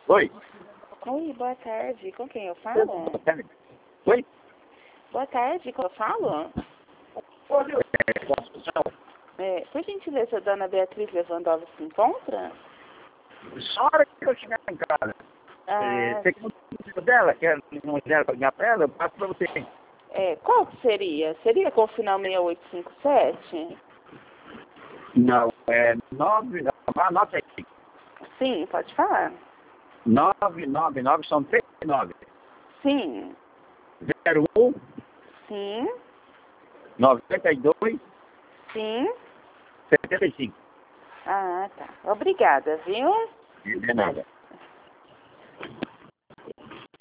Oi. Oi, boa tarde. Com quem eu falo? Oi. Boa tarde, com quem eu falo? Construção. Por gentileza, a dona Beatriz Lewandowski se encontra? Só hora que eu chegar em casa. Você quer o número dela? Quer o número dela para ligar para ela? Eu passo para você. Qual que seria? Seria com o final 6857? Não, é 9... Anota aí. Sim, pode falar. 999, são 39. Sim. 01 Sim. 92 Sim. 75. Ah, tá. Obrigada, viu? De nada.